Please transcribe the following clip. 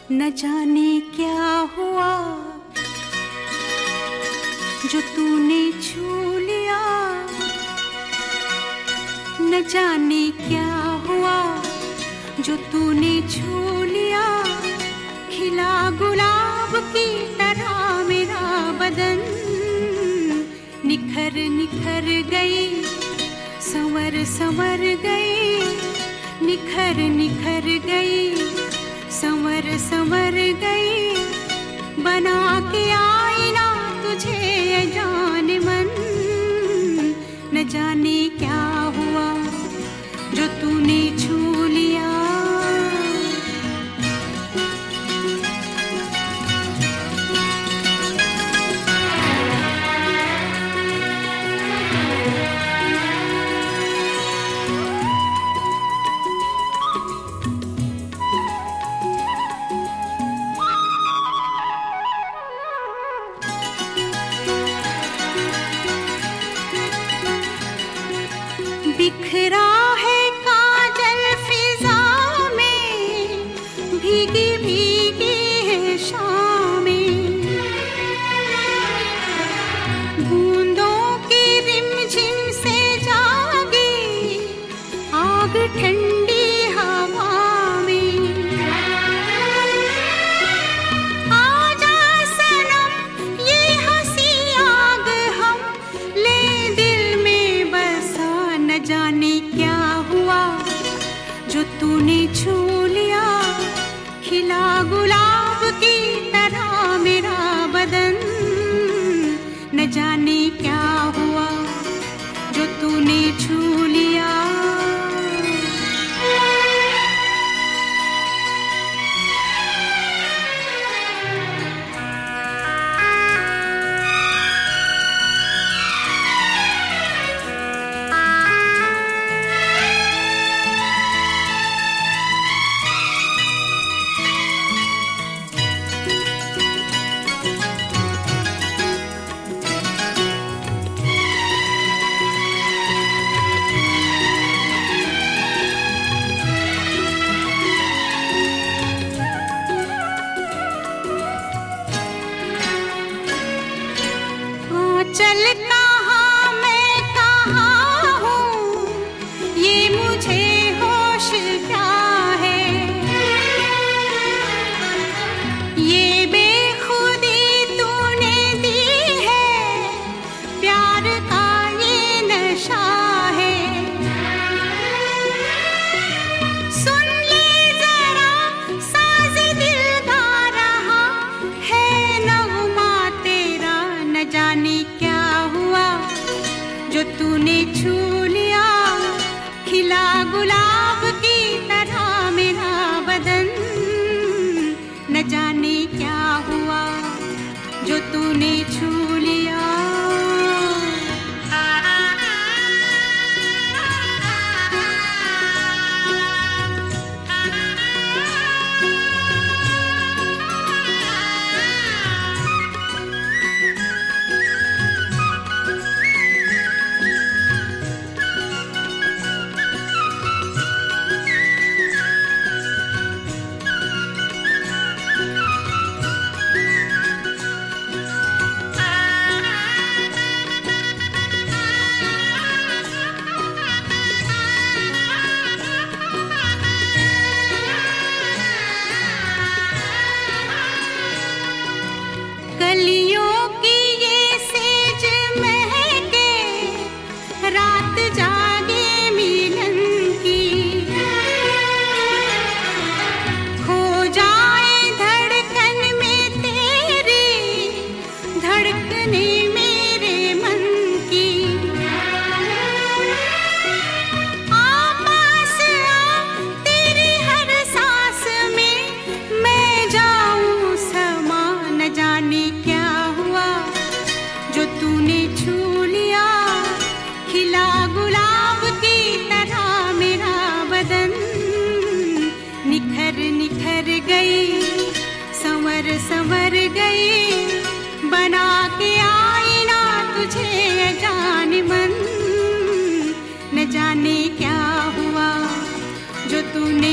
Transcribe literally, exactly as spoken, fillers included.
न जाने क्या हुआ जो तूने छू लिया, न जाने क्या हुआ जो तूने छू लिया। खिला गुलाब की तरह मेरा बदन निखर निखर गई, संवर संवर गई, निखर निखर गई, संवर संवर गई। बना के आईना तुझे जाने मन, न जाने क्या हुआ जो तूने छू लिया। बिखरा है काजल फिजा में, भीगी भीगी है शामें, बूंदों की रिमझिम से जागी आग ठंडी हवा में। आजा सनम ये हंसी आग हम ले दिल में बसा। न जाने क्या हुआ जो तूने छू लिया। खिला गुलाब की तरह मेरा बदन, न जाने क्या हुआ जो तूने छू लिया। चल कहाँ मैं कहाँ हूँ ये मुझे होश क्या है। ये बेखुदी तूने दी है, प्यार का ये नशा है। सुन ले जरा साज़ दिल गा रहा है नग़मा तेरा। न जाने क्या हुआ जो तूने छू लिया। खिला गुलाब की तरह मेरा बदन, न जाने क्या हुआ जो तूने छू लिया। कलियों की ये सेज महके, रात जागे मिलन की। खो जाए धड़कन में तेरी, धड़कने मेरे मन की। आ पास आ तेरी हर सांस में मैं जाऊं समा। न जाने क्या हुआ जो तूने छू लिया। खिला गुलाब की तरह मेरा बदन, निखर निखर गई, संवर संवर गई। बना के आईना तुझे जाने मन, न जाने क्या हुआ जो तूने